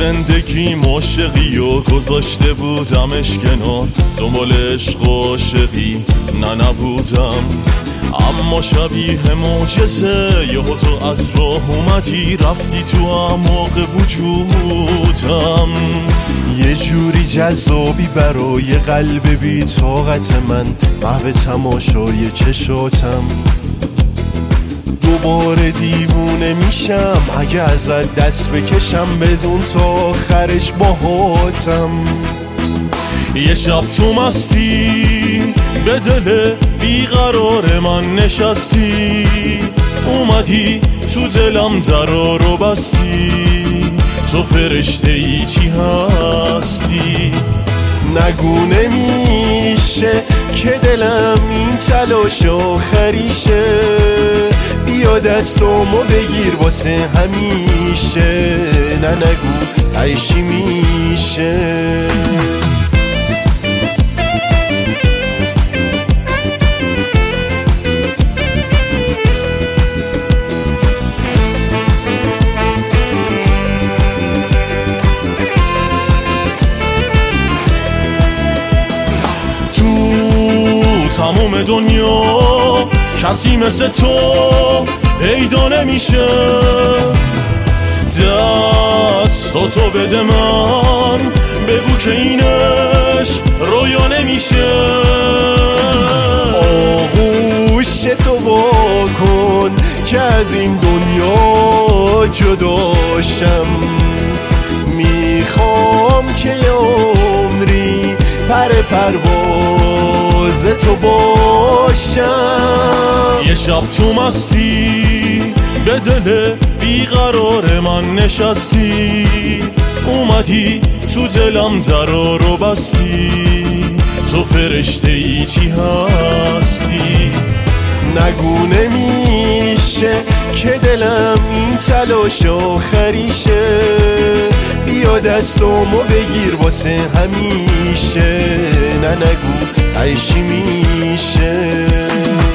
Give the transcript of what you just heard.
زندگی عاشقی و گذاشته بودمش کنار، دنبال عشق و عاشقی نبودم. اما شبیه معجزه یهو تو از راه اومدی، رفتی تو اعماق وجودم. یه جوری جذابی برای قلب بی طاقت من، محو تماشای چشاتم. دوباره دیوونه میشم اگه ازت دست بکشم، بدون تا آخرش باهاتم. یه شب تو مستی به دل بیقرار من نشستی، اومدی تو دلم درا رو بستی. تو فرشته ای چی هستی؟ نگو نمیشه که دلم این تلاش آخریشه، بیا دستامو بگیر واسه همیشه. نه نگو تهشی میشه. تموم دنیا کسی مثل تو پیدا نمیشه، دستاتو بده من، بگو که این عشق رویا نمیشه. آغوش تو واکن که از این دنیا جداشم. میخوام که یه عمری پرواز تو باشم. یه شب تو مستی به دل بیقرار من نشستی، اومدی تو دلم درا رو بستی. تو فرشته ای چی هستی؟ نگو نمیشه که دلم این تلاش آخریشه، بیا دستامو بگیر واسه همیشه. نه نگو تهشی میشه.